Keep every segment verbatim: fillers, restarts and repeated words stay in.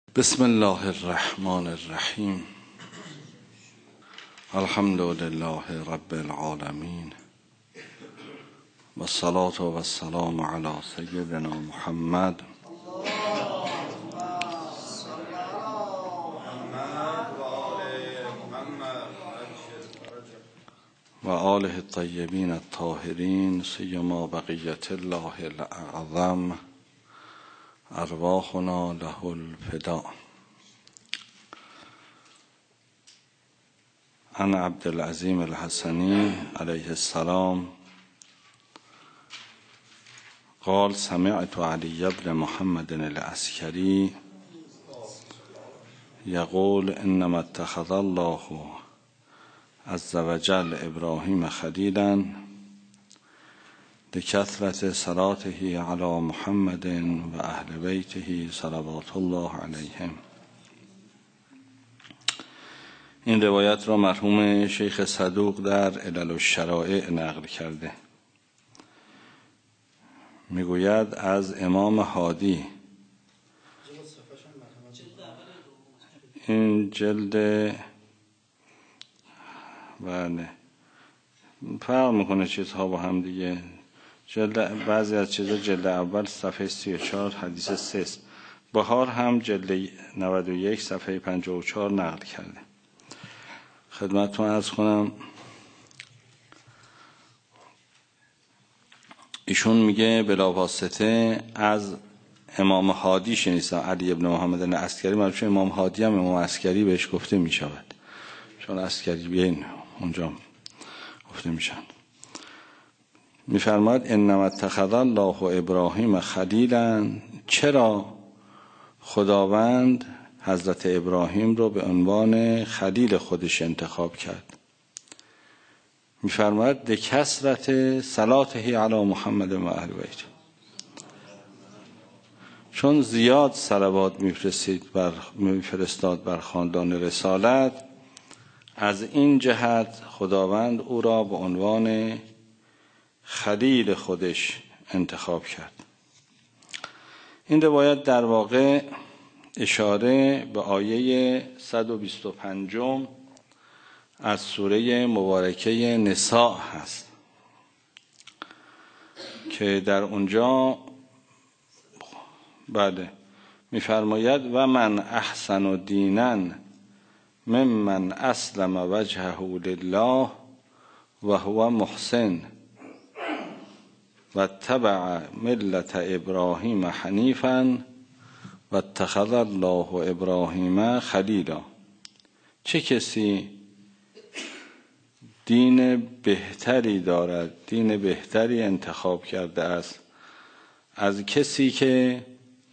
بسم الله الرحمن الرحیم. الحمد لله رب العالمین و الصلاة و السلام علی سیدنا محمد و آله الطیبین الطاهرین، سیما بقیت الله الاعظم، ارواحنا له الفداء. عن عبدالعظیم الحسنی علیه السلام قال سمعت علی بن محمد العسکری یقول انما اتخذ الله عز وجل ابراهیم خلیلا لکثرت صلاته علی محمد و اهل بیته صلوات الله علیهم. این روایت را مرحوم شیخ صدوق در علل الشرائع نقل کرده. میگوید از امام هادی، این جلد بله فرق میکنه چیزها با هم دیگه. جلد بعضی از چیزها جلد اول صفحه سی و چهار حدیث سه، بهار هم جلد نود و یک صفحه پنجاه و چهار نقل کرده. خدمتتون عرض کنم ایشون میگه بلاواسطه از امام هادی شنیدم، علی ابن محمد العسکری. معلومه امام هادی هم امام عسکری بهش گفته میشود، چون عسکری بیاین اونجا گفته میشن. میفرماد انما اتخذ الله ابراهیم خلیلا، چرا خداوند حضرت ابراهیم رو به عنوان خلیل خودش انتخاب کرد؟ میفرماد لکثرت صلاته علی محمد و اهل بیت، چون زیاد صلوات میفرستید بر میفرستاد بر خاندان رسالت، از این جهت خداوند او را به عنوان خلیل خودش انتخاب کرد. این روایت در واقع اشاره به آیه صد و بیست و پنج از سوره مبارکه نساء هست که در اونجا بله میفرماید و من احسن دینا ممن اسلم وجهه لله و هو محسن و اتبع ملت ابراهیم حنیفا و اتخذ الله ابراهیم خلیلا. چه کسی دین بهتری دارد، دین بهتری انتخاب کرده است از کسی که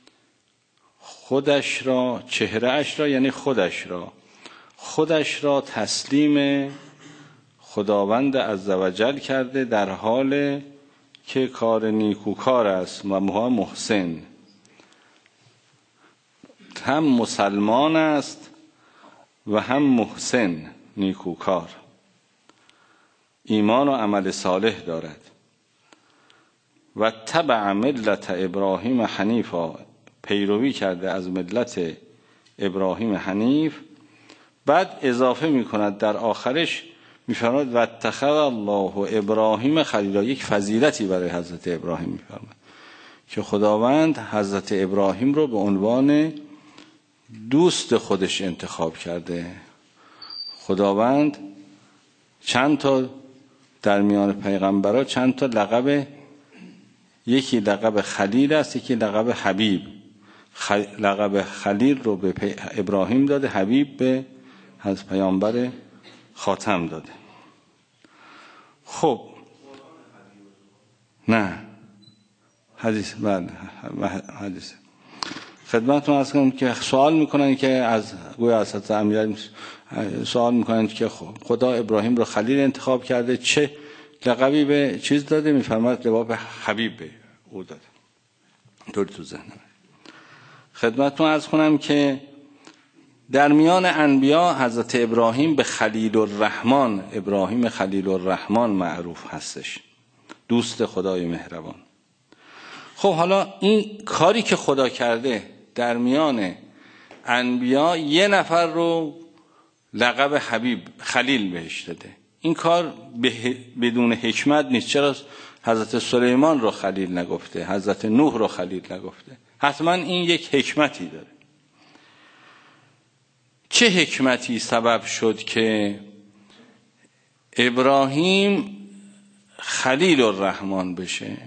خودش را، چهرهش را یعنی خودش را خودش را تسلیم خداوند عزوجل کرده، در حال که کار نیکوکار است و مها محسن، هم مسلمان است و هم محسن نیکوکار، ایمان و عمل صالح دارد. و تبع ملت ابراهیم حنیفا، پیروی کرده از ملت ابراهیم حنیف. بعد اضافه می کند در آخرش میفرماید و اتخذ الله ابراهیم خلیلا، یک فضیلتی برای حضرت ابراهیم میفرماید که خداوند حضرت ابراهیم رو به عنوان دوست خودش انتخاب کرده. خداوند چند تا در میان پیغمبرها چند تا لقب، یکی لقب خلیل است، یکی لقب حبیب. خل... لقب خلیل رو به پی... ابراهیم داده، حبیب به حضرت پیامبر خاتم داده. خب نه حدیث بله حدیث خدمتتون عرض کنم که سوال میکنن که از گویا حضرت امیرعلی سوال میکنن که خدا ابراهیم رو خلیل انتخاب کرده، چه لقبی به چیز داده؟ میفرماید لقب حبیب به او داده. طوری تو ذهنم خدمتتون عرض کنم که در میان انبیا حضرت ابراهیم به خلیل الرحمن، ابراهیم خلیل الرحمن معروف هستش، دوست خدای مهربان. خب حالا این کاری که خدا کرده در میان انبیا یه نفر رو لقب حبیب خلیل بهش داده. این کار بدون حکمت نیست. چرا حضرت سلیمان رو خلیل نگفته، حضرت نوح رو خلیل نگفته؟ حتما این یک حکمتی داره. چه حکمتی سبب شد که ابراهیم خلیل الرحمن بشه؟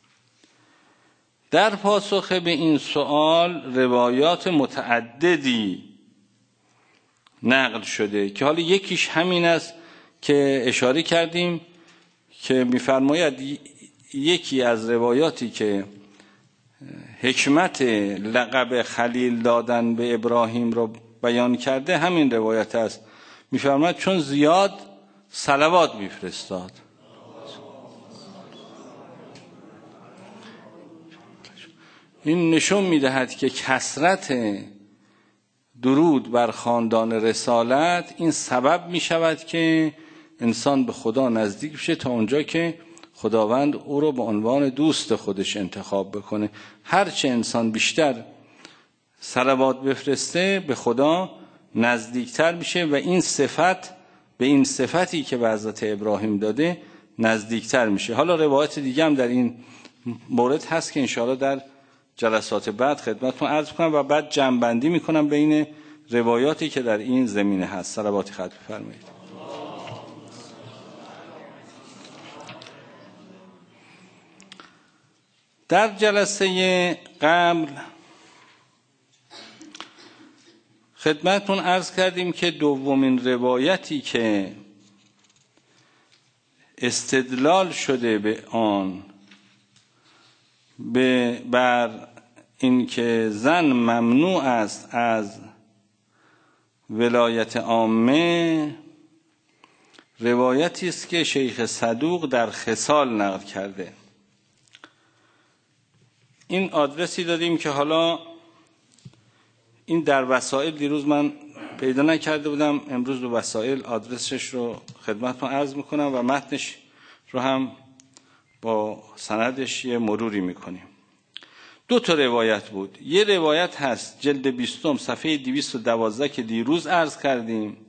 در پاسخ به این سوال روایات متعددی نقل شده که حالا یکیش همین است که اشاره کردیم که می‌فرماید یکی از روایاتی که حکمت لقب خلیل دادن به ابراهیم رو بیان کرده همین روایت است. می‌فرماید چون زیاد صلوات می‌فرستاد. این نشون می‌دهد که کثرت درود بر خاندان رسالت این سبب می شود که انسان به خدا نزدیک بشه تا اونجا که خداوند او رو به عنوان دوست خودش انتخاب بکنه. هرچه انسان بیشتر صلوات بفرسته به خدا نزدیکتر میشه و این صفت به این صفتی که به حضرت ابراهیم داده نزدیکتر میشه. حالا روایت دیگه هم در این مورد هست که انشاءالله در جلسات بعد خدمتتون عرض کنم و بعد جمع‌بندی میکنم بین روایاتی که در این زمینه هست. صلواتی ختم فرمایید. در جلسه قبل خدمتتون عرض کردیم که دومین روایتی که استدلال شده به آن به بر این که زن ممنوع است از ولایت عامه روایتی است که شیخ صدوق در خصال نقل کرده. این آدرسی دادیم که حالا این در وسائل دیروز من پیدا نکرده بودم، امروز به وسائل آدرسش رو خدمتتون عرض میکنم و متنش رو هم با سندش یه مروری میکنیم. دو تا روایت بود. یه روایت هست جلد بیستم صفحه دویست و دوازده که دیروز عرض کردیم،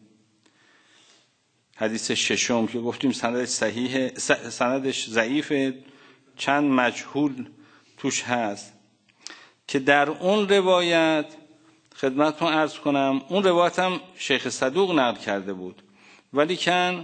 حدیث ششم که گفتیم سندش صحیح، سندش ضعیف، چند مجهول توش هست، که در اون روایت خدمتتون عرض کنم اون روایت هم شیخ صدوق نقل کرده بود ولی کن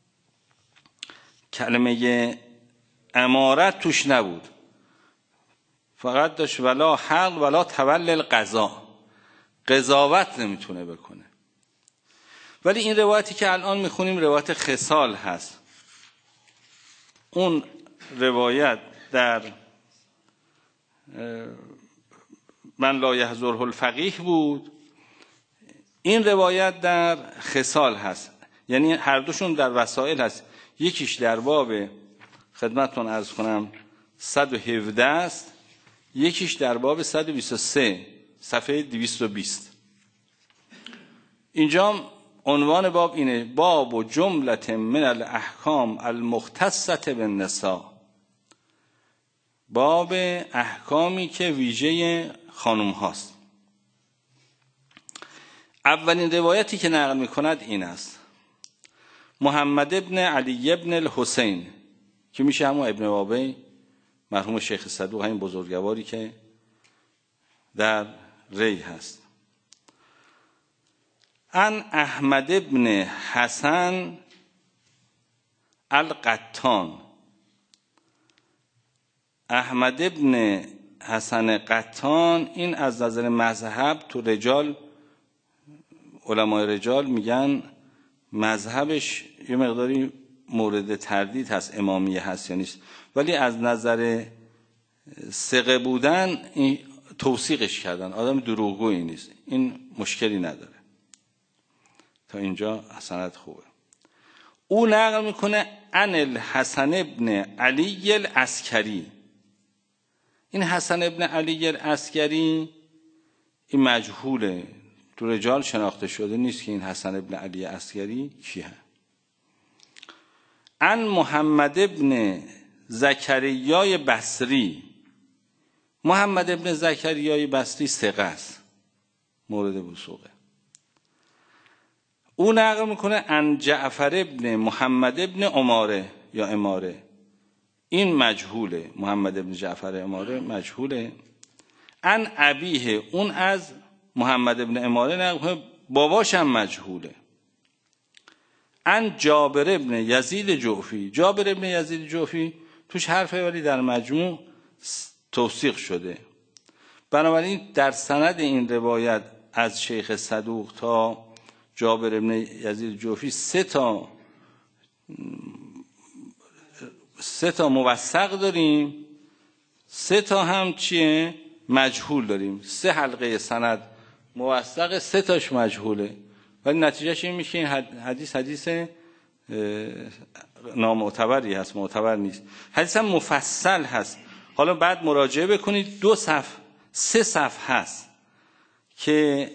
کلمه امارت توش نبود، فقط داشت ولا حق ولا تولل القضا، قضاوت نمیتونه بکنه. ولی این روایتی که الان میخونیم روایت خصال هست. اون روایت در من لا یحضره الفقیه بود، این روایت در خصال هست، یعنی هر دوشون در وسائل هست. یکیش در باب خدمتتون عرض کنم صد و هفده است، یکیش در باب صد و بیست و سه صفحه دویست و بیست. اینجا عنوان باب اینه: باب و جملت من الاحکام المختصة بالنساء، باب احکامی که ویژه خانم هاست. اولین روایتی که نقل میکند این است: محمد ابن علی ابن الحسین که میشه همون ابن بابی مرحوم شیخ صدوق، همین بزرگواری که در ری هست، ان احمد ابن حسن القطان. احمد ابن حسن قطان این از نظر مذهب تو رجال، علمای رجال میگن مذهبش یه مقداری مورد تردید هست، امامیه هست یا نیست، ولی از نظر ثقه بودن این توثیقش کردن، آدم دروغگویی نیست، این مشکلی نداره. تا اینجا سند خوبه. او نقل میکنه ان الحسن ابن علی العسکری. این حسن ابن علی العسکری این مجهوله، تو رجال شناخته شده نیست که این حسن ابن علی عسکری کیه. ان محمد ابن زکریای بصری. محمد ابن زکریای بصری ثقه است، مورد وثوقه. او نقل میکنه ان جعفر ابن محمد ابن عماره یا اماره، این مجهوله، محمد ابن جعفر اماره مجهوله. ان ابیه، اون از محمد ابن اماره نقل، باباش هم مجهوله. ان جابر ابن یزید جعفی، جابر ابن یزید جعفی توش حرفه ولی در مجموع توثیق شده. بنابراین در سند این روایت از شیخ صدوق تا جابر ابن یزید جعفی سه تا سه تا موثق داریم، سه تا هم چیه؟ مجهول داریم. سه حلقه سند موثق، سه تاش مجهوله، ولی نتیجهش این میشه این حدیث حدیث نامعتبری هست، معتبر نیست. حدیث هم مفصل هست. حالا بعد مراجعه بکنید، دو صفحه سه صفحه هست که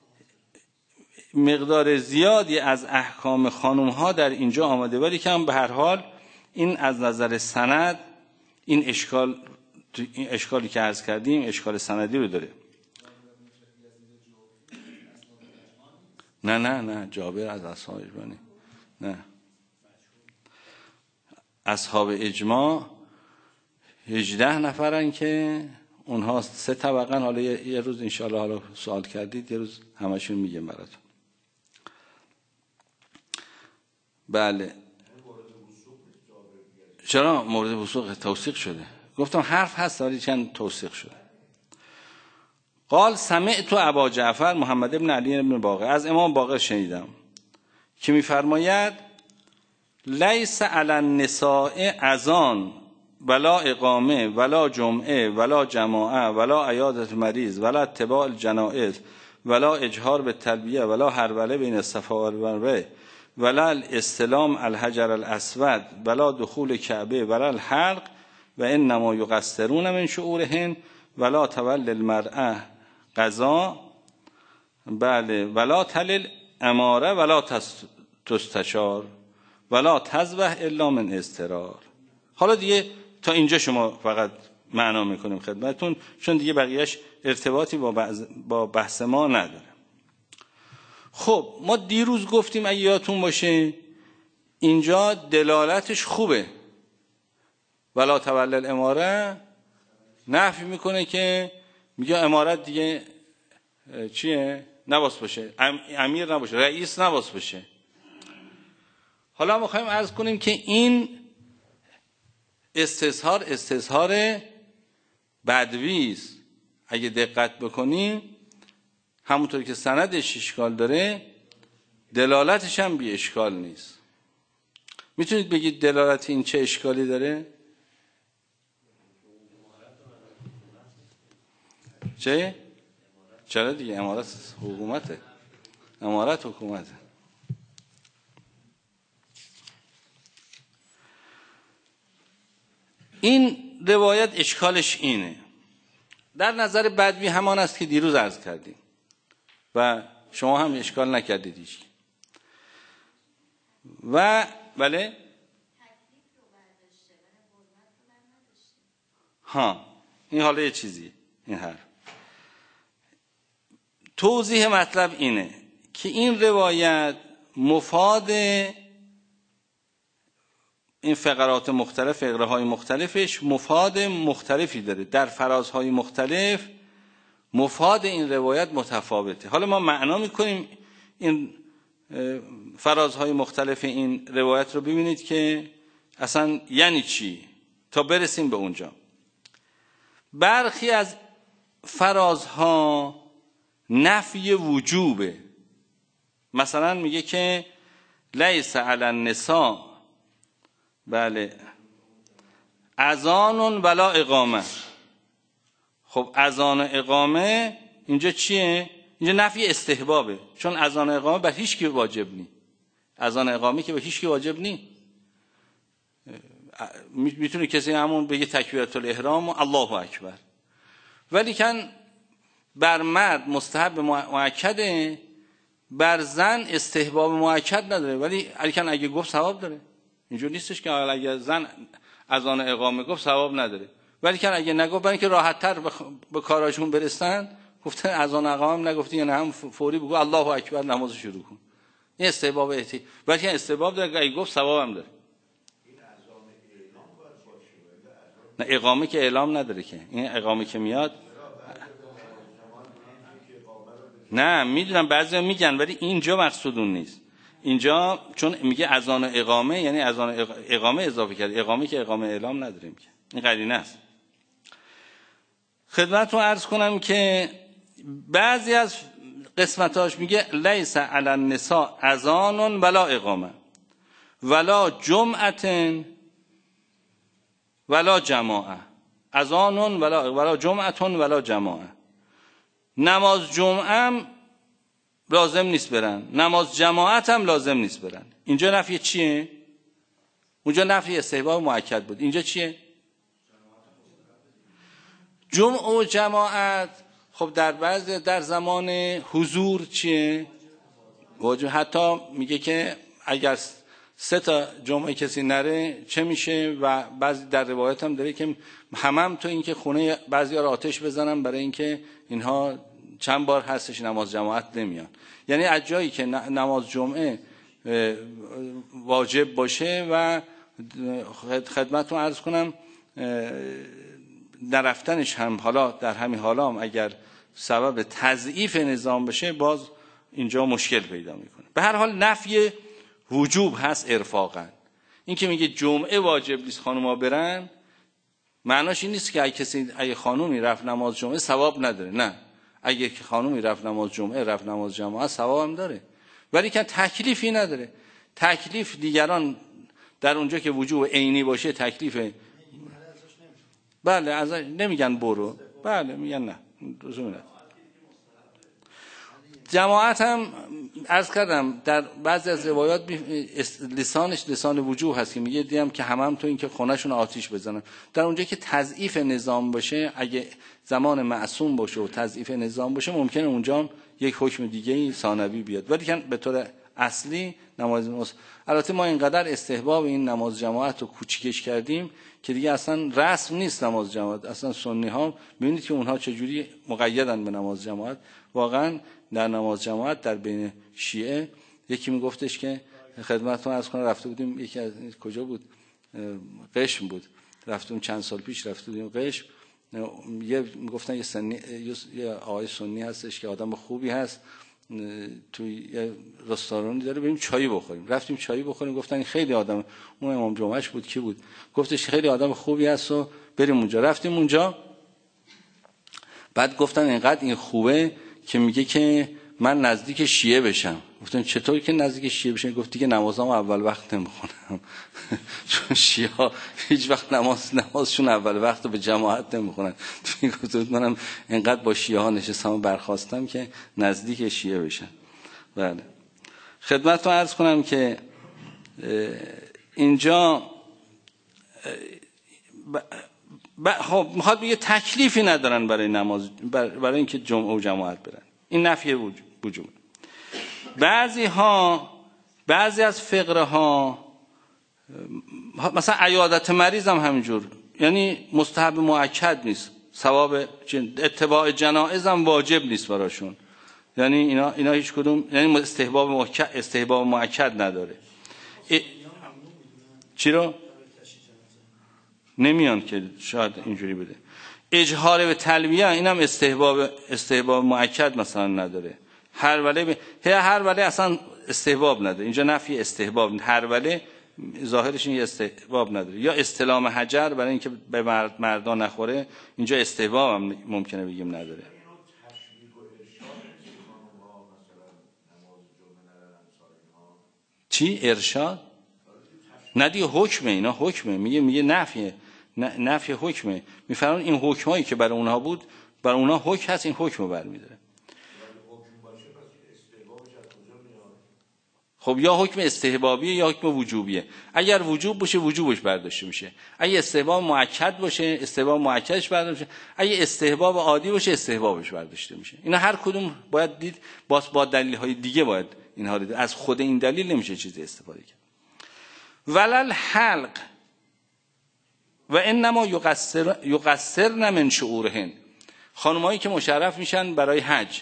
مقدار زیادی از احکام خانم ها در اینجا آمده، ولی که هم به هر حال این از نظر سند این اشکال این اشکالی که عرض کردیم اشکال سندی رو داره. نه نه نه جابر از اصحاب اجماع نه، اصحاب اجماع هجده نفرن که اونها سه طبقن. حالا یه روز انشاءالله حالا سوال کردید، یه روز همشون میگم براتون. بله چرا مورد وثوق توثیق شده؟ گفتم حرف هست ولی چند توثیق شده. قال سمعت ابا جعفر محمد ابن علی ابن باقر، از امام باقر شنیدم که میفرماید لیس علی النساء اذان ولا اقامه ولا جمعه ولا جماعه ولا عیادت مریض ولا اتباع الجنائز ولا اجهار به تلبیه ولا هروله بین الصفا والمروه ولا الاستلام الحجر الاسود ولا دخول کعبه ولا الحلق و انما یقصرون من شعورهن ولا تولي المرأة قضا بله ولا تلل اماره ولا تستشار ولا تذبح الا من اضطرار. حالا دیگه تا اینجا شما فقط معنا میکنیم خدمتتون، چون دیگه بقیهش ارتباطی با, با بحث ما نداره. خب ما دیروز گفتیم اگه یادتون باشه اینجا دلالتش خوبه، ولا تولی الاماره نفی میکنه که میگه امارت دیگه چیه؟ نباس باشه، امیر نباشه، رئیس نباس باشه. حالا میخوایم عرض کنیم که این استظهار استظهار بدویست. اگه دقت بکنیم همونطور که سندش اشکال داره دلالتش هم بی اشکال نیست. میتونید بگید دلالت این چه اشکالی داره؟ چه؟ چرا دیگه امارت حکومته، امارت حکومته. این روایت اشکالش اینه، در نظر بدوی همان است که دیروز عرض کردیم و شما هم اشکال نکردید هیچ. و بله ها این حالا یه چیزی، این حرف توضیح مطلب اینه که این روایت مفاد این فقرات مختلف، فقره های مختلفش مفاد مختلفی داره، در فرازهای مختلف مفاد این روایت متفاوته. حالا ما معنا میکنیم این فرازهای مختلف این روایت رو، ببینید که اصلا یعنی چی تا برسیم به اونجا. برخی از فرازها نفی وجوبه، مثلا میگه که لیس علی النساء بله اذان ولا اقامه. خب اذان و اقامه اینجا چیه؟ اینجا نفی استحبابه، چون اذان و اقامه بر هیچ کی واجب نی. اذان و اقامه که به هیچ کی واجب نی. میتونه کسی همون بگه تکبیرت الاحرام و الله اکبر، ولی کن بر مرد مستحب مؤکده، بر زن استحباب مؤکد نداره، ولی الیکن اگه گفت ثواب داره. اینجور نیستش که اگه زن اذان اقامه گفت ثواب نداره، ولی کن اگه نگفت برای اینکه راحت تر به کاراشون برسن گفتن اذان اقامه نگفتی یا نه هم فوری بگو الله اکبر نماز شروع کن. این استحباب احتی ولی استحباب داره، اگه گفت ثواب هم داره. نه اقامه که اعلام نداره که، این اقامه که میاد نه میدونم بعضیا میگن ولی اینجا مقصود اون نیست. اینجا چون میگه اذان و اقامه یعنی اذان اقامه اضافه کرد، اقامه که اقامه اعلام نداریم که، این قرینه است. خدمتتون عرض کنم که بعضی از قسمتاش میگه لیس علی النساء اذان ولا اقامه ولا جمعه ولا جماعه، اذان ولا ولا جمعه ولا جماعه. نماز جمعه هم لازم نیست برن، نماز جماعت هم لازم نیست برن. اینجا نفی چیه؟ اونجا نفی استحباب مؤکد بود، اینجا چیه؟ جمع و جماعت خب در بعض در زمان حضور چیه؟ واجب. حتی میگه که اگر سه تا جمعه کسی نره چه میشه؟ و بعضی در روایت هم داره که همم تو این که خونه بعضیا رو آتش بزنن برای اینکه اینها چند بار هستش نماز جماعت نمیان. یعنی از جایی که نماز جمعه واجب باشه و خدمتتون عرض کنم نرفتنش هم حالا در همین حالا هم اگر سبب تضعیف نظام بشه باز اینجا مشکل پیدا میکنه. به هر حال نفی وجوب هست ارفاقا. این که میگه جمعه واجب نیست خانوما برن معناش این نیست که اگه کسی اگه خانومی رفت نماز جمعه ثواب نداره، نه، اگه خانومی رفت نماز جمعه رفت نماز جماعت ثواب هم داره ولی که تکلیفی نداره. تکلیف دیگران در اونجا که وجوب عینی باشه تکلیف بله از نمیگن برو، بله میگن نه لزومی نداره. جماعت هم عرض کردم در بعضی از روایات لسانش لسان وجوب هست که میگه دیم که همم تو این که خونهشون آتیش بزنن. در اونجا که تضعیف نظام باشه اگه زمان معصوم باشه و تضعیف نظام باشه ممکنه اونجا یک حکم دیگه ثانوی بیاد ولی که به طور اصلی نماز مص... البته ما اینقدر استحباب این نماز جماعت رو کوچیکش کردیم که دیگه اصلا رسم نیست نماز جماعت. اصلا سنی ها ببینید که اونها چجوری مقیدن به نماز جماعت. واقعا در نماز جماعت در بین شیعه یکی میگفتش که خدمتتون عرض کنم رفته بودیم یکی از کجا بود قشم بود رفتیم چند سال پیش رفته بودیم قشم یه میگفتن یه سنی یه آقای سنی هستش که آدم خوبی هست توی یه رستورانی داره بریم چای بخوریم. رفتیم چای بخوریم گفتن خیلی آدم اون امام جمعهش بود کی بود گفتش خیلی آدم خوبی هست و بریم اونجا. رفتیم اونجا بعد گفتن اینقدر این خوبه که میگه که من نزدیک شیعه بشم. گفتن چطور که نزدیک شیعه بشم؟ گفت دیگه نمازامو اول وقت نمیخونم چون شیعه ها هیچ وقت نماز نمازشون اول وقت به جماعت نمیخونن. گفت منم اینقدر با شیعه ها نشستم و برخواستم که نزدیک شیعه بشم. بله خدمتتون عرض کنم که اینجا خب میخواد بگه تکلیفی ندارن برای نماز برای اینکه جمعه و جماعت برن. این نفی وجوب. بعضی ها بعضی از فقره ها مثلا عیادت مریض هم همینجور یعنی مستحب مؤکد نیست، ثواب اتباع جنائز هم واجب نیست براشون، یعنی اینا اینا هیچ کدوم یعنی استحباب مؤکد استحباب مؤکد نداره. ای... چی رو نمیان که شاید اینجوری بده. اجهار به تلبیه اینم استحباب استحباب مؤکد مثلا نداره. هر وله ب... هر وله اصلا استحباب نداره. اینجا نفی استحباب، هر وله ظاهرش این استحباب نداره. یا استلام حجر برای اینکه به مرد مردان نخوره اینجا استحباب هم ممکنه بگیم نداره. چی ارشاد؟ نه دیگه حکمه، اینا حکمه، میگه میگه نفیه، نفی حکمه. میفرمون این حکمایی که برای اونها بود برای اونها حکم هست، این حکمو برمی‌داره. خب یا حکم استحبابیه یا حکم وجوبیه. اگر وجوب باشه وجوبش برداشته میشه، اگه استحباب مؤکد باشه استحباب مؤکدش برداشته میشه، اگه استحباب عادی باشه استحبابش برداشته میشه. اینا هر کدوم باید دید باز با دلیل‌های دیگه باید اینها رو دید. از خود این دلیل نمیشه چیزی استفاده کرد. ولل حلق و انما یقصر یقصرن من شعورهن. خانمایی که مشرف میشن برای حج.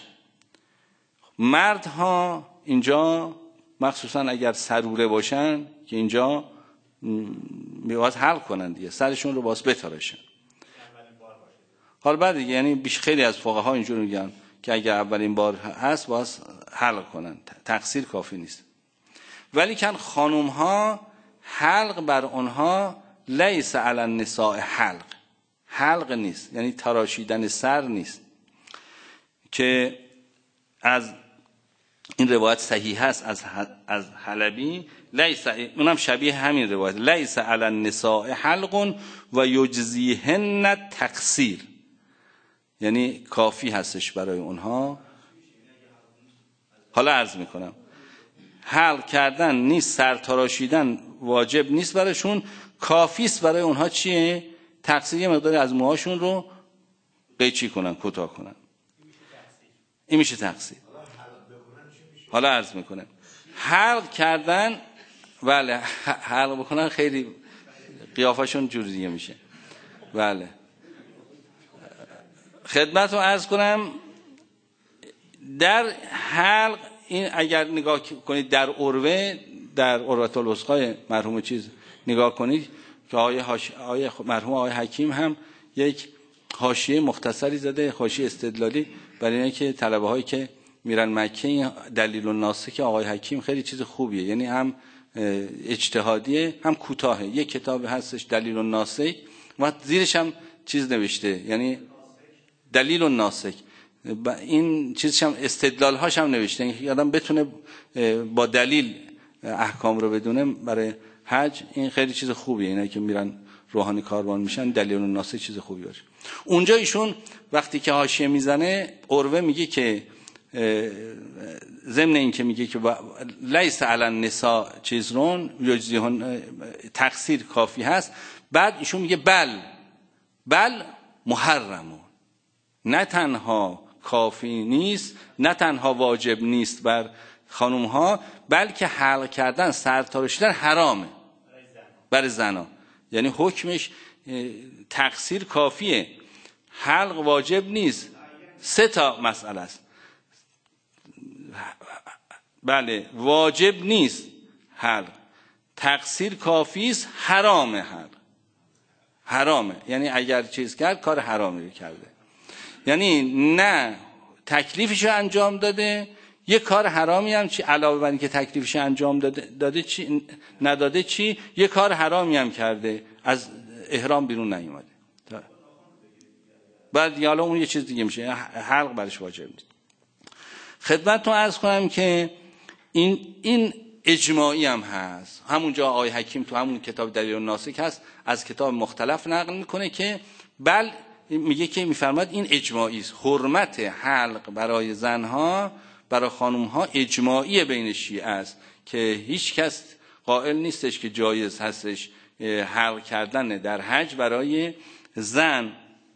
مردها اینجا مخصوصا اگر سروره باشن که اینجا میواز حلق کنن دیگه، سرشون رو باز بتارشن. حالا بعد دیگه یعنی بیش خیلی از فقها اینجوری میگن که اگر اولین بار هست باز حلق کنن، تقصیر کافی نیست. ولی کن خانوم ها حلق بر اونها لیس علی النساء حلق، حلق نیست، یعنی تراشیدن سر نیست، که از این روایت صحیح است از از حلبی، لیس، اونم شبیه همین روایت، لیس علی النساء حلق و یجزیهن تقصیر، یعنی کافی هستش برای اونها. حالا عرض میکنم حلق کردن نیست، سر تراشیدن واجب نیست برایشون، کافی است برای اونها چیه؟ تقصیر، یه مقداری از موهاشون رو قیچی کنن، کوتاه کنن. این میشه تقصیر. حالا عرض میکنم حلق کردن، بله حلق بکنن خیلی قیافشون جور دیگه میشه. بله خدمت رو عرض کنم در حلق، این اگر نگاه کنید در عروه، در عروة الوثقی مرحوم چیز نگاه کنید که آیه هاش... آیه مرحوم آیه حکیم هم یک حاشیه مختصری زده، حاشیه استدلالی، برای اینکه طلبه هایی که میرن مکه دلیل الناسک آقای حکیم خیلی چیز خوبیه، یعنی هم اجتهادیه هم کوتاهه. یک کتاب هستش دلیل الناسک و زیرش هم چیز نوشته، یعنی دلیل الناسک، این چیزش هم استدلال هاش هم نوشته، اینکه آدم بتونه با دلیل احکام رو بدونه برای حج. این خیلی چیز خوبیه، اینا که میرن روحانی کاروان میشن دلیل الناسک چیز خوبی باشه. اونجا ایشون وقتی که حاشیه میزنه عروه میگه که ضمن این که میگه که لیس علی النساء چیزرون یجزیهن تقصیر کافی هست، بعد ایشون میگه بل بل محرمون، نه تنها کافی نیست، نه تنها واجب نیست بر خانوم ها، بلکه حلق کردن، سر تراشیدن حرامه برای زنا. یعنی حکمش تقصیر کافیه، حلق واجب نیست. سه تا مسئله است. بله واجب نیست حلق، تقصیر کافی است، حرامه حلق، حرامه، یعنی اگر چیز کرد کار حرامی کرده، یعنی نه تکلیفش رو انجام داده، یه کار حرامی هم چی علاوه بر اینکه تکلیفش انجام داده, داده چی نداده چی یه کار حرامی هم کرده، از احرام بیرون نیومده. بعد حالا اون یه چیز دیگه میشه، حلق برش واجب نیست. خدمتتون عرض کنم که این این اجماعی هم هست. همونجا آقای حکیم تو همون کتاب دلیل الناسک هست، از کتاب مختلف نقل میکنه که بل میگه که میفرماد این اجماعی است، حرمت حلق برای زنها برای خانمها اجماعی بین شیعه است که هیچ کس قائل نیستش که جایز هستش حلق کردن در حج برای زن.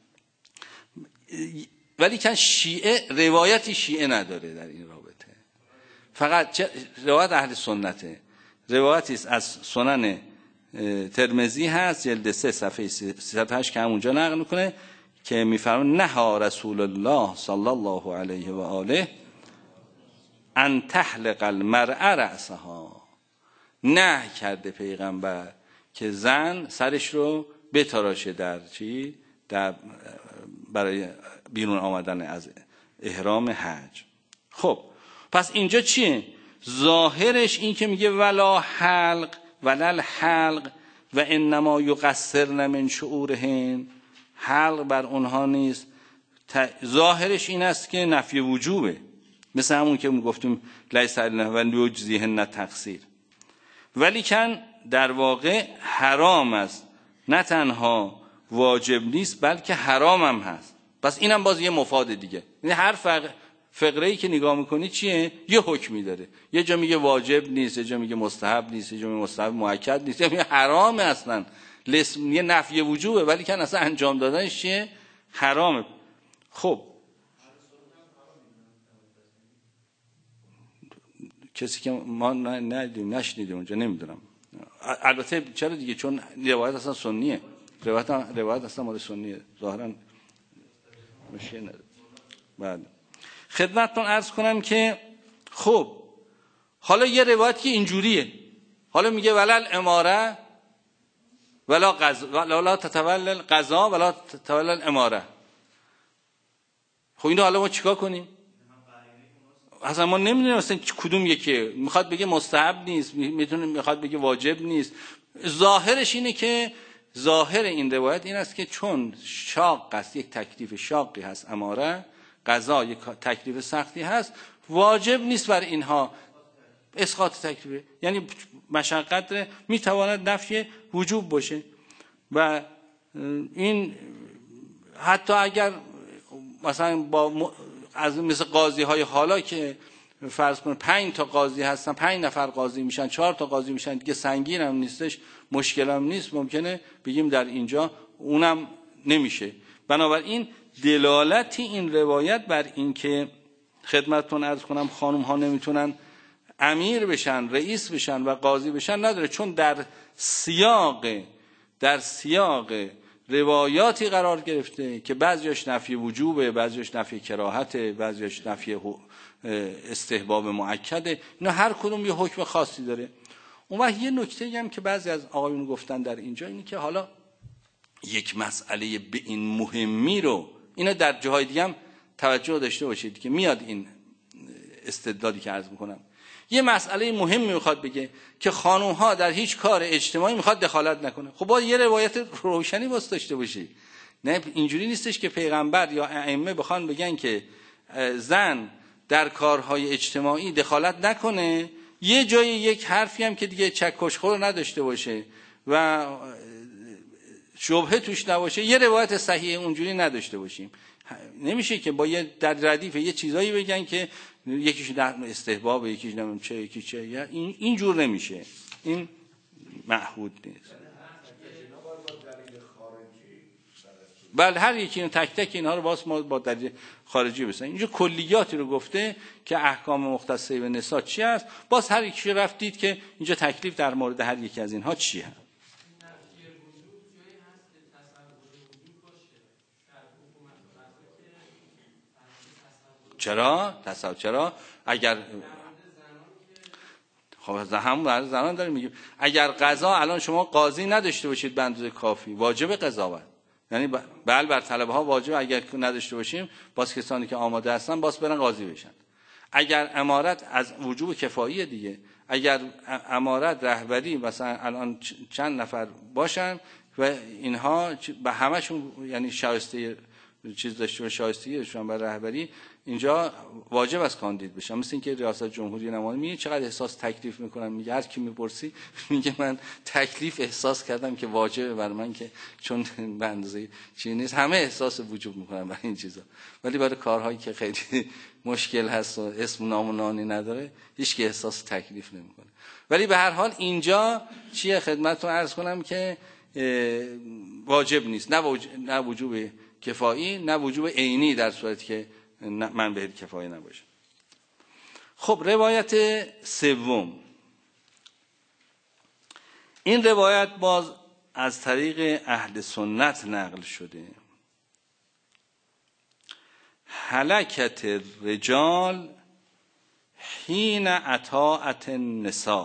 ولی که شیعه روایتی شیعه نداره در این رابطه، فقط روایت اهل سنته. روایتی است از سنن ترمذی هست جلد سه صفحه سیصد و هشت که همونجا نقل میکنه که میفرماید نهى رسول الله صلی الله علیه و آله ان تحلق المرأة رأسها، نه کرده پیغمبر که زن سرش رو بتراشه در چی؟ در برای بیرون آمدن از احرام حج. خب پس اینجا چیه؟ ظاهرش این که میگه ولا حلق ولا الحلق و انما یقصرن من شعورهن، حلق بر اونها نیست. ظاهرش این است که نفی وجوبه، مثل همون که گفتیم لیس علیهن و یجزیهن تقصیر، ولی کن در واقع حرام است، نه تنها واجب نیست بلکه حرام هم هست. پس اینم باز یه مفاد دیگه، یعنی هر فقره‌ای که نگاه میکنی چیه؟ یه حکمی داره، یه جا میگه واجب نیست، یه جا میگه مستحب نیست، یه جا میگه مستحب مؤکد نیست، یه میگه حرامه، اصلا یه نفی وجوبه ولی کن اصلا انجام دادنش چیه؟ حرامه. خب کسی که ما ندیدیم نشنیدیم اونجا نمیدونم، البته چرا دیگه، چون روایت اصلا سنیه، روایت روایت اصلا مال سنیه ظاهرا. مشکل نداره. بعد خدمتتون عرض کنم که خب حالا یه روایت که اینجوریه، حالا میگه ولل اماره ولا قضا ولا تتولى القضا ولا تتولى الاماره. خب اینو حالا ما چیکار کنیم؟ اصلا ما نمیدونیم اصلا کدوم یکیه. میخواد بگه مستحب نیست، میتونه میخواد بگه واجب نیست. ظاهرش اینه که ظاهر این روایت این است که چون شاق است، یک تکلیف شاقی هست اماره، قضا یک تکلیف سختی هست، واجب نیست بر اینها اسقاط تکلیف، یعنی مشقت میتواند نفی وجوب باشه. و این حتی اگر مثلا با از مثل قاضی های حالا که فرض کنه پنج تا قاضی هستن، پنج نفر قاضی میشن، چهار تا قاضی میشن، دیگه سنگین هم نیستش، مشکل هم نیست، ممکنه بگیم در اینجا اونم نمیشه. بنابراین دلالتی این روایت بر این که خدمتتون عرض کنم خانم ها نمیتونن امیر بشن، رئیس بشن و قاضی بشن نداره، چون در سیاق در سیاق روایاتی قرار گرفته که بعضیش نفی وجوبه، بعضیش نفی کراهته، بعضیش نفی استحباب مؤکده. اینا هر کدوم یه حکم خاصی داره. اون وقت یه نکته هم که بعضی از آقایون گفتن در اینجا اینه که حالا یک مسئله به این مهمی رو، اینا در جاهای دیگه هم توجه داشته باشید که میاد این استدلالی که عرض میکنم، یه مسئله مهمی میخواد بگه که خانوم ها در هیچ کار اجتماعی میخواد دخالت نکنه. خب باید یه روایت روشنی واسه داشته باشی. نه اینجوری نیستش که پیغمبر یا ائمه بخوان بگن که زن در کارهای اجتماعی دخالت نکنه، یه جای یک حرفی هم که دیگه چکشخور نداشته باشه و شبهه توش نباشه، یه روایت صحیح اونجوری نداشته باشیم. نمیشه که با یه در ردیف یه چیزایی بگن که یکیش استحباب، یکیش نمیدونم چه، یکی چه، یا این اینجور نمیشه، این معهود نیست. بله هر یکی این تک تک اینها رو باز ما با دلیل خارجی بسن. اینجا کلیاتی رو گفته که احکام مختصه به نساء چی است، باز هر یکی رفت دید که اینجا تکلیف در مورد هر یکی از اینها چیه. چرا؟ تصور چرا؟ اگر خب همون برای زنان داریم میگیم، اگر قضا الان شما قاضی نداشته باشید به اندازه کافی، واجب قضاوت، یعنی بل بر طلبه ها واجب اگر نداشته باشیم، باز کسانی که آماده هستن باز برن قاضی بشن. اگر امارت از وجوب کفاییه دیگه، اگر امارت رهبری مثلا الان چند نفر باشن و اینها به همشون یعنی شایسته چیز داشته باشه، شایستگیشون برای رهبری، اینجا واجب است کاندید بشن. مثل اینکه ریاست جمهوری نماینده میگه چقدر احساس تکلیف میکنم، میگه هر کی میپرسی میگه من تکلیف احساس کردم که واجبه بر من، که چون به اندازه چیزی نیست، همه احساس وجوب میکنن برای این چیزا، ولی برای کارهایی که خیلی مشکل هست و اسم و نام و نانی نداره هیچ کی احساس تکلیف نمیکنه. ولی به هر حال اینجا چیه خدمتتون عرض کنم که واجب نیست، نه وجوب کفایی نه وجوب عینی در صورتی که من به کفایه نباشه. خب روایت سوم، این روایت باز از طریق اهل سنت نقل شده. هلکت الرجال حین اطاعت النساء.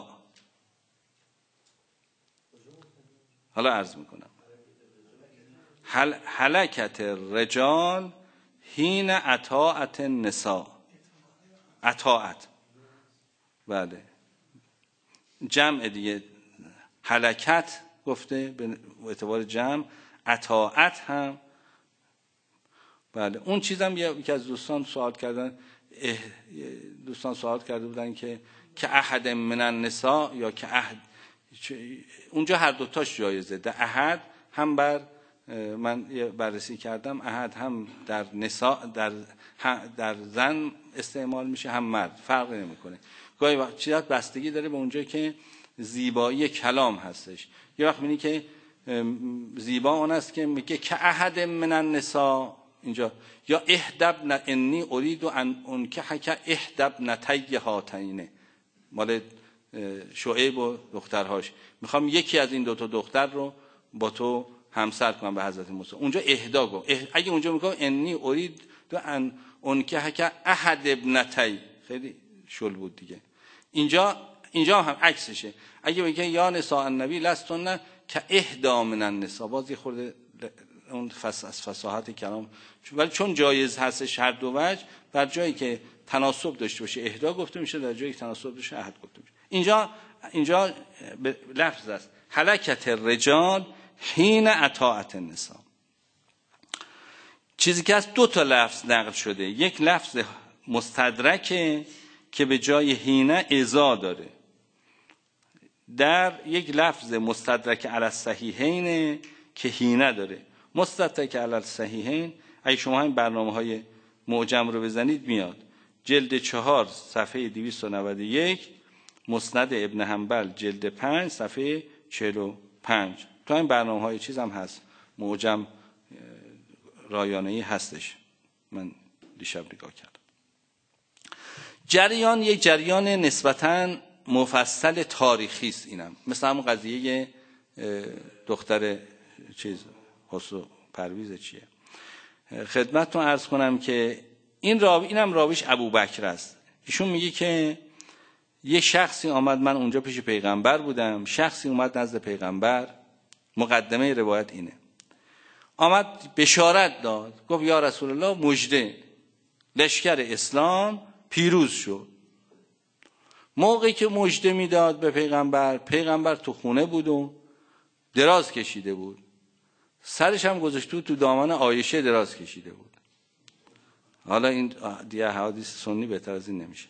حالا عرض میکنم. هل هلکت الرجال حین اطاعت النساء. اطاعت بله جمع دیگه، هلکت گفته به اعتبار جمع، اطاعت هم بله. اون چیزم یکی از دوستان سوال کردن، دوستان سوال کرده بودن که که احد من النساء یا که احد، اونجا هر دوتاش جایزه. در احد هم بر من بررسی کردم، احد هم در نساء در در زن استعمال میشه هم مرد، فرق نمیکنه. گاهی وقت چیزا بستگی داره به اونجا که زیبایی کلام هستش. یه وقت میبینی که زیبا اون است که میگه که احد من النساء اینجا، یا احدبن انی اريد ان انکحک احدبن تی هاتین، مال شعیب و دخترهاش، میخوام یکی از این دو تا دختر رو با تو همسر کنم به حضرت موسی. اونجا اهدا گفت. اگه اونجا میگه انی ارید تو ان اونکه حک احد ابنتی، خیلی شل بود دیگه. اینجا اینجا هم عکسشه. اگه بگه یا نساء النبی لستن که اهدا من النساء، بازی خورده اون فس از فصاحت کلام، ولی چون جایز هستش هر دو وجه، بر جایی که تناسب داشته باشه اهدا گفته میشه، در جایی که تناسب داشته احد گفته میشه. اینجا اینجا لفظ است حلکت الرجال حین اطاعت النساء. چیزی که از دو تا لفظ نقل شده، یک لفظ مستدرکه که به جای حین اذا داره، در یک لفظ مستدرک علی الصحیحین که حین داره. مستدرک علی الصحیحین اگه شما این برنامه‌های معجم رو بزنید میاد جلد چهار صفحه دویست و نود و یک، مسند ابن حنبل جلد پنج صفحه چهل و پنج. تو این برنامه‌های چیز هم هست، معجم رایانه‌ای هستش، من دیشب نگاه کردم. جریان یک جریان نسبتاً مفصل تاریخی است. اینم مثل همون قضیه دختر چیز حسن پرویز چیه، خدمتتون عرض کنم که این راوی، اینم راویش ابوبکر است. ایشون میگه که یه شخصی آمد، من اونجا پیش پیغمبر بودم، شخصی اومد نزد پیغمبر، مقدمه روایت اینه، آمد بشارت داد، گفت یا رسول الله مژده، لشکر اسلام پیروز شد. موقعی که مژده میداد به پیغمبر، پیغمبر تو خونه بود و دراز کشیده بود، سرش هم گذاشته تو دامن عایشه دراز کشیده بود. حالا این دیگه حدیث سنی بهتر از این نمیشه.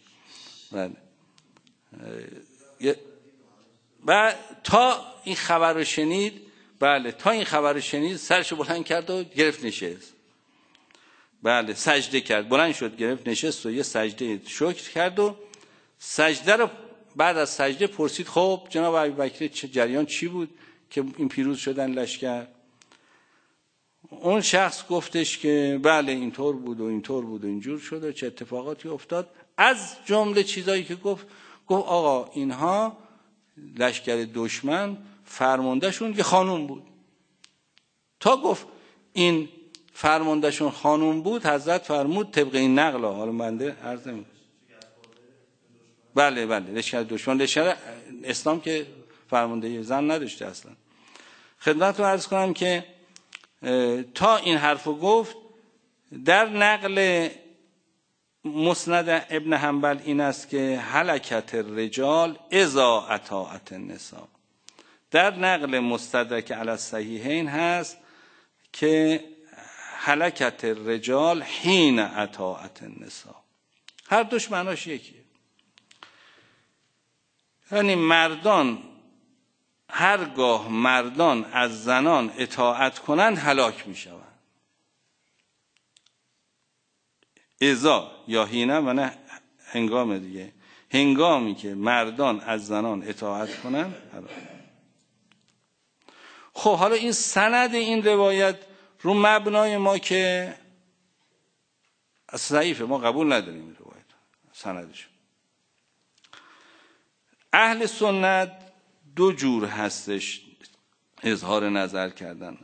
و تا این خبر رو شنید، بله تا این خبر رو شنید سرش بلند کرد و گرفت نشست. بله سجده کرد، بلند شد گرفت نشست و یه سجده شکر کرد و سجده رو بعد از سجده پرسید خب جناب ابوبکر چه جریان چی بود که این پیروز شدن لشکر؟ اون شخص گفتش که بله اینطور بود و اینطور بود و اینجور شد و چه اتفاقاتی افتاد. از جمله چیزایی که گفت، گفت آقا اینها لشکر دشمن فرماندهشون یه خانوم بود. تا گفت این فرماندهشون خانوم بود، حضرت فرمود طبق این نقل، حالا بنده عرض نمی‌کنم. بله بله لشکر دشمن، لشکر اسلام که فرمانده زن نداشته اصلا. خدمتتون عرض کنم که تا این حرفو گفت، در نقل مسند ابن حنبل این است که حلکت الرجال اذا اطاعت النساء. در نقل مستدرک علی الصحیحین هست که حلکت الرجال حین اطاعت النساء. هر دوش معناش یکیه، یعنی مردان هرگاه مردان از زنان اطاعت کنند هلاک می شوند. اذا یا حین و نه هنگام دیگه، هنگامی که مردان از زنان اطاعت کنند هلاک. خب حالا این سند این روایت رو مبنای ما که ضعیفه، ما قبول نداریم این روایت سندش. اهل سنت دو جور هستش اظهار نظر کردن.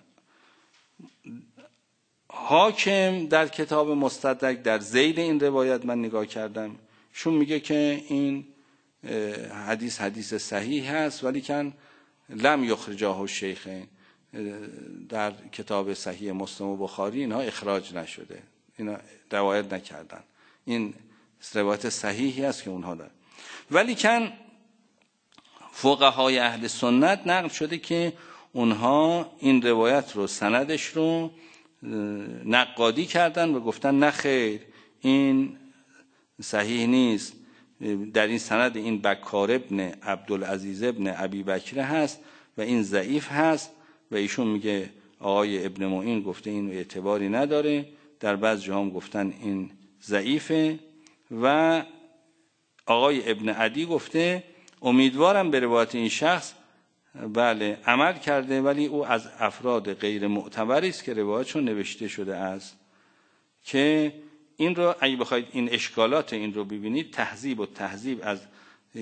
حاکم در کتاب مستدرک در ذیل این روایت من نگاه کردم، شون میگه که این حدیث حدیث صحیح هست ولی کن لم یخرجاه الشیخین، در کتاب صحیح مسلم و بخاری اینها اخراج نشده، اینا روایت نکردن، این روایت صحیحی است که اونها دارن. ولی کن فقهای اهل سنت نقل شده که اونها این روایت رو سندش رو نقادی کردن و گفتن نه خیر این صحیح نیست، در این سند این بکار ابن عبدالعزیز ابن ابی بکر هست و این ضعیف هست و ایشون میگه آقای ابن معین گفته این اعتباری نداره، در بعض جاها هم گفتن این ضعیفه و آقای ابن عدی گفته امیدوارم به روایت این شخص بله عمل کرده ولی او از افراد غیر معتبری است که روایتشون نوشته شده است. که این رو اگه بخواید این اشکالات این رو ببینید، تهذیب و تهذیب از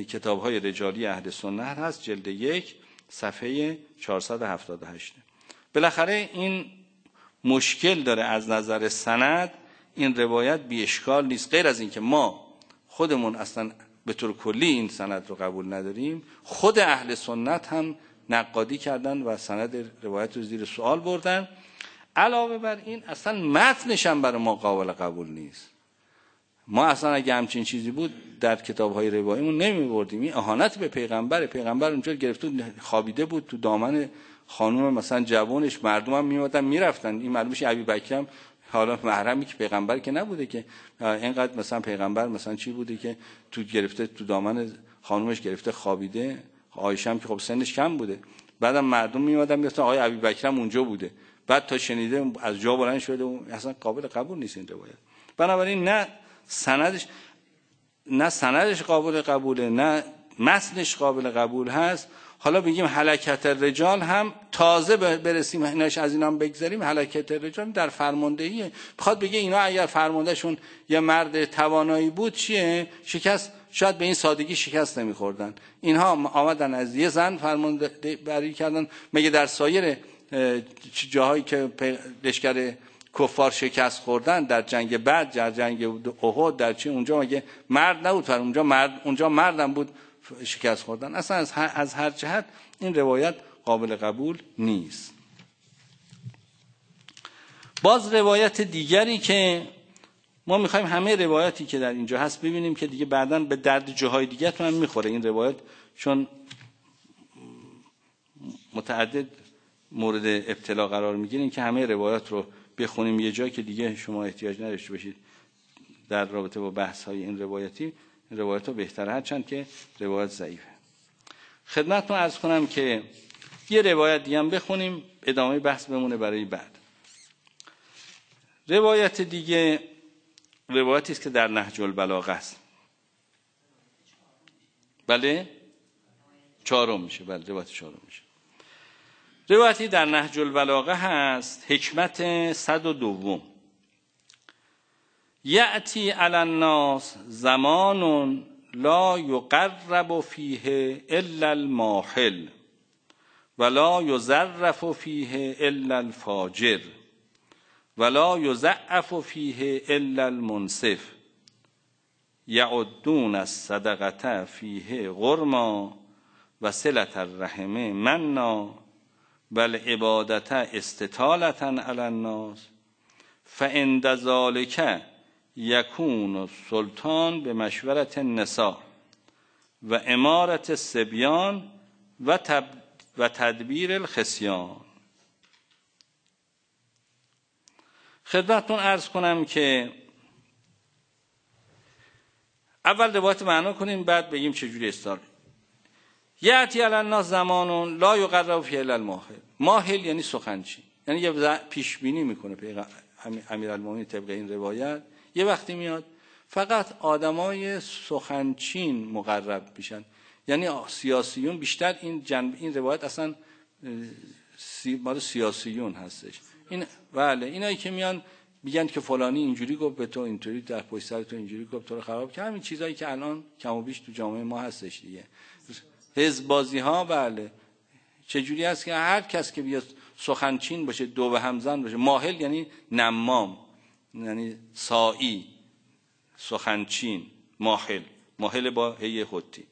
کتاب‌های رجالی اهل سنت هست، جلد یک صفحه چهارصد و هفتاد و هشت. بالاخره این مشکل داره از نظر سند. این روایت بی اشکال نیست، غیر از این که ما خودمون اصلا به طور کلی این سند رو قبول نداریم. خود اهل سنت هم نقادی کردن و سند روایت رو زیر سوال بردن. علاوه بر این اصلا متنش هم برای ما قابل قبول نیست. ما اصلا اگه همچین چیزی بود در کتاب‌های رواییمون نمی‌بردیم. این اهانت به پیغمبر. پیغمبر اونجا گرفته خوابیده بود تو دامن خانم مثلا جوانش، مردم هم میومدن میرفتن. این معلومه ابی بکر حالا محرمی که پیغمبر که نبوده که اینقدر مثلا پیغمبر مثلا چی بوده که تو گرفته تو دامن خانومش گرفته خوابیده. عایشه هم که خب سنش کم بوده. بعدم مردم میومدن میگفتن آقای ابی بکر هم اونجا بوده. بعد تا شنیده از جا بلند شده و اصلا قابل قبول نیست این روایت. بنابراین نه سندش نه سندش قابل قبوله، نه متنش قابل قبول هست. حالا بگیم هلکت الرجال هم تازه برسیم ایناش از اینا هم بگذاریم. هلکت الرجال در فرماندهیه. بخواد بگه اینا اگر فرماندهشون یه مرد توانایی بود چیه؟ شکست، شاید به این سادگی شکست نمیخوردن. اینها آمدن از یه زن فرمانده بری کردن. مگه در سایر جاهایی که لشکر کفار شکست خوردن در جنگ بعد، در جنگ احد، در چی اونجا مگه مرد نبود؟ فر اونجا مرد اونجا مردم بود شکست خوردن. اصلا از هر, از هر جهت این روایت قابل قبول نیست. باز روایت دیگری که ما میخوایم همه روایتی که در اینجا هست ببینیم که دیگه بعداً به درد جاهای دیگه هم میخوره این روایت، چون متعدد مورد ابتلا قرار میگیرین که همه روایات رو بخونیم یه جایی که دیگه شما احتیاج نداشته باشید در رابطه با بحث های این روایتی. این روایت ها بهتره هرچند که روایت ضعیفه. خدمتتون عرض کنم که یه روایت دیگه هم بخونیم ادامه بحث بمونه برای بعد. روایت دیگه روایتی است که در نهج البلاغه است. بله چهارم میشه. بله روایت چهارم میشه. روایتی در نهج البلاغه هست، حکمت صد و دوم. یأتی علی الناس زمان لا یقرب فیه الا الماحل ولا یزرف فیه الا الفاجر ولا یضعف فیه الا المنصف یعدون الصدقه فیه غرما و صلة الرحم منا والعبادة استطالة علی الناس فعند ذلك یکون السلطان به مشورت النساء و امارت الصبیان و, تب و تدبیر الخصیان. خدمتتون عرض کنم که اول روایت معنا کنیم بعد بگیم چجوری استار. یأتی علی الناس زمان لا یقرب فیه الا الماحل. ماحل یعنی سخنچین، یعنی یه پیش بینی میکنه امیرالمومنین طبق این روایت. یه وقتی میاد فقط آدمای سخنچین مقرب میشن، یعنی سیاسیون بیشتر. این جنب این روایت اصلا سی مال سیاسیون هستش. این بله اینایی که میان میگن که فلانی اینجوری گفت به تو، اینطوری در پشت سر تو اینجوری گفت تو رو خراب کرد. همین چیزایی که الان کم و بیش تو جامعه ما هستش دیگه. حزب بازی ها بله چجوری هست که هر کس که بیاد سخنچین باشه، دو به همزن باشه. ماحل یعنی نمام، یعنی سائی، سخنچین. ماحل ماحل با هی خطی.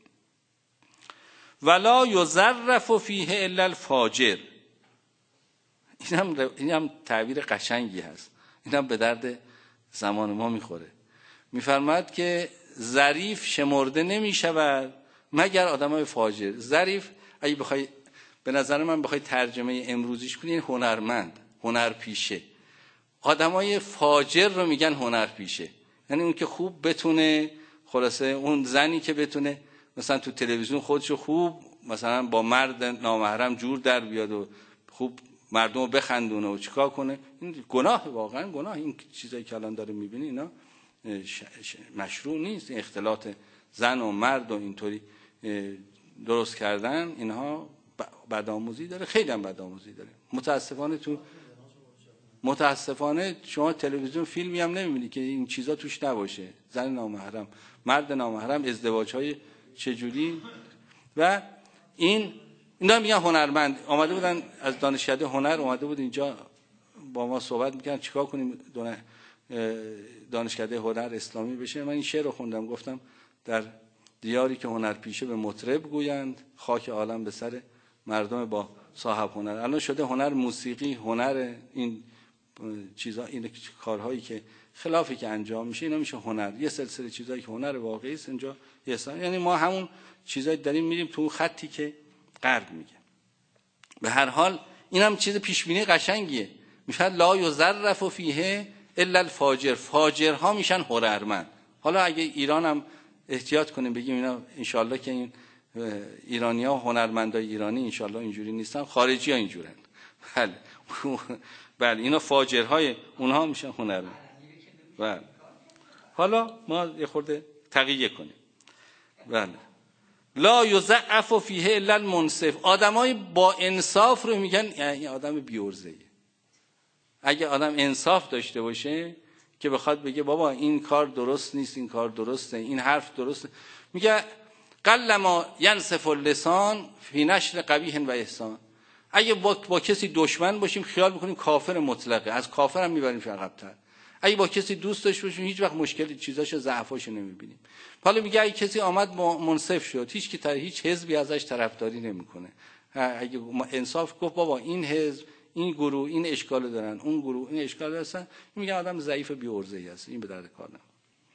ولا یزرف فیه الا الفاجر. این هم, این هم تعبیر قشنگی هست. این هم به درد زمان ما میخوره. میفرماد که ظریف شمرده نمیشود مگر آدمای فاجر. ظریف اگه بخوای به نظر من بخوای ترجمه امروزیش کنی هنرمند، هنرپیشه. آدمای فاجر رو میگن هنرپیشه، یعنی اون که خوب بتونه، خلاصه اون زنی که بتونه مثلا تو تلویزیون خودشو خوب مثلا با مرد نامحرم جور در بیاد و خوب مردم رو بخندونه و چیکار کنه. این گناه، واقعا گناه. این چیزایی که الان داره میبینی اینا مشروع نیست. این اختلاط زن و مرد و اینطوری درست کردن اینها بدآموزی داره، خیلی هم بدآموزی داره. متاسفانه تو متاسفانه شما تلویزیون فیلمی هم نمیبینی که این چیزا توش نباشه. زن نامحرم، مرد نامحرم، ازدواج‌های چجوری. و این اینا میگن هنرمند. آمده بودن از دانشکده هنر، اومده بود اینجا با ما صحبت میکنن چیکار کنیم دانشکده هنر اسلامی بشه. من این شعر رو خوندم، گفتم در دیاری که هنر پیشه به مطرب گویند، خاک عالم به سر مردم با صاحب هنر. الان شده هنر موسیقی، هنر این چیزا، این کارهایی که خلافی که انجام میشه اینا میشه هنر. یه سلسله چیزایی که هنر واقعی است اینجا احسان، یعنی ما همون چیزایی داریم میریم تو خطی که غرب میگه. به هر حال اینم چیز پیش بینی قشنگیه. میشه لا یظرف فیه الا الفاجر، فاجرها میشن هنرمند. حالا اگه ایران هم احتیاط کنیم بگیم اینا انشالله که این ایرانی‌ها و هنرمندای ایرانی انشالله اینجوری نیستن، خارجی‌ها اینجورن. بله بله اینا فاجرهای اونها میشن هنرمند. بله حالا ما یه خورده تقیه کنیم. بله لا یضعف فیه الا المنصف، آدمای با انصاف رو میگن یعنی آدم بی‌عرضه‌ای. اگه آدم انصاف داشته باشه که بخواد بگه بابا این کار درست نیست، این کار درسته، این حرف درسته، میگه قلما ینصف اللسان فی نشر قبیح و احسان. اگه با, با کسی دشمن باشیم خیال میکنیم کافر مطلقه، از کافر هم میبریم عقب‌تر. اگه با کسی دوست داشته باشیم هیچ وقت مشکلی چیزاشو ضعفاشو نمیبینیم. حالا میگه اگه کسی آمد منصف شد، هیچ کی تر هیچ حزبی ازش طرفداری نمیکنه. اگه انصاف گفت بابا این حزب، این گروه این اشکال دارن، اون گروه این اشکال دارن، میگه آدم ضعیف بی‌عرضه‌ای است، این به درد کار نمیخوره.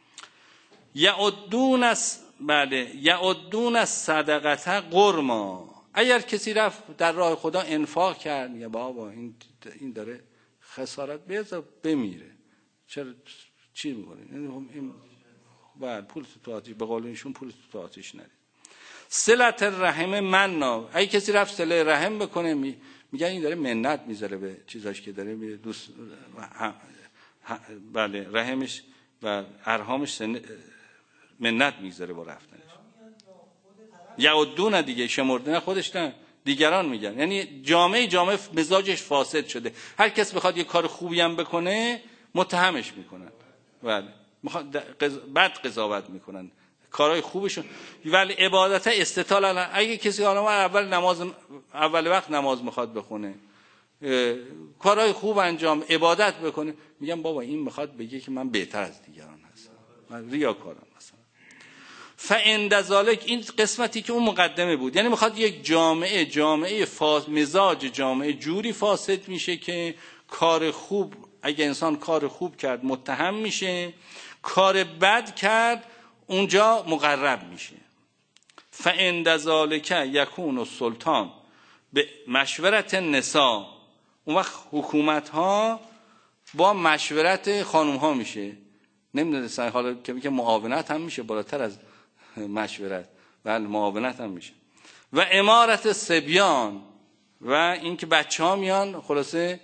یعدون از بله یعدون از صدقه قرما، اگر کسی رفت در راه خدا انفاق کرد میگه بابا این این داره خسارت بذار بمیره، چرا چی میکنه این بعد پول تو آتیش، به قول ایشون پول تو آتیش نرید. صلت الرحم مننا، اگه کسی رفت صله رحم بکنه می میگن این داره منت میذاره به چیزاش که داره می دوست بله رحمش و ارحامش منت میذاره با رفتنش. یعدون دیگه شمردن خودش نه، دیگران میگن. یعنی جامعه جامعه مزاجش فاسد شده، هر کس بخواد یه کار خوبی هم بکنه متهمش میکنن، بله بد قضاوت میکنن کارهای خوبشون. ولی عبادت استطال الان اگه کسی حالا اول نماز اول وقت نماز میخواد بخونه، کارهای خوب انجام عبادت بکنه، میگم بابا این میخواد بگه که من بهتر از دیگران هستم، من ریاکارم مثلا. فعند ذالک، این قسمتی که اون مقدمه بود، یعنی میخواد یک جامعه جامعه فاس مزاج جامعه جوری فاسد میشه که کار خوب، اگه انسان کار خوب کرد متهم میشه، کار بد کرد اونجا مقرب میشه. فعند ذالک یکون السلطان به مشورت النساء، اون وقت حکومت ها با مشورت خانوم ها میشه. نمیدونستن حالا که میگه معاونت هم میشه بالاتر از مشورت، بله معاونت هم میشه. و امارت صبیان، و اینکه بچه ها میان خلاصه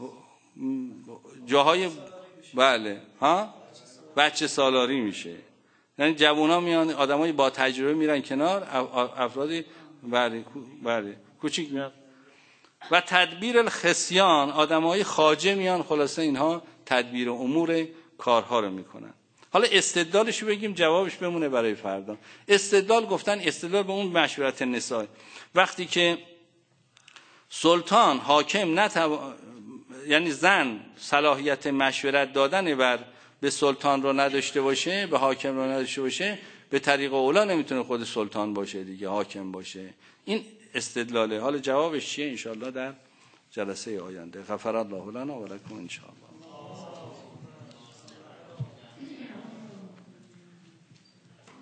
جاهای بله ها بچه سالاری میشه، یعنی جوونا میان آدمای با تجربه میرن کنار، افرادی بله بله کوچیک میاد. و تدبیر الخصیان، آدمای خواجه میان خلاصه اینها تدبیر امور کارها رو میکنن. حالا استدلالش رو بگیم جوابش بمونه برای فردا. استدلال گفتن استدلال به اون مشورت نساء، وقتی که سلطان حاکم نتو... یعنی زن صلاحیت مشورت دادن بر به سلطان رو نداشته باشه، به حاکم رو نداشته باشه، به طریق اولا نمیتونه خود سلطان باشه دیگه، حاکم باشه. این استدلاله. حالا جوابش چیه انشاءالله در جلسه آینده. غفر الله لنا و لکم انشاءالله.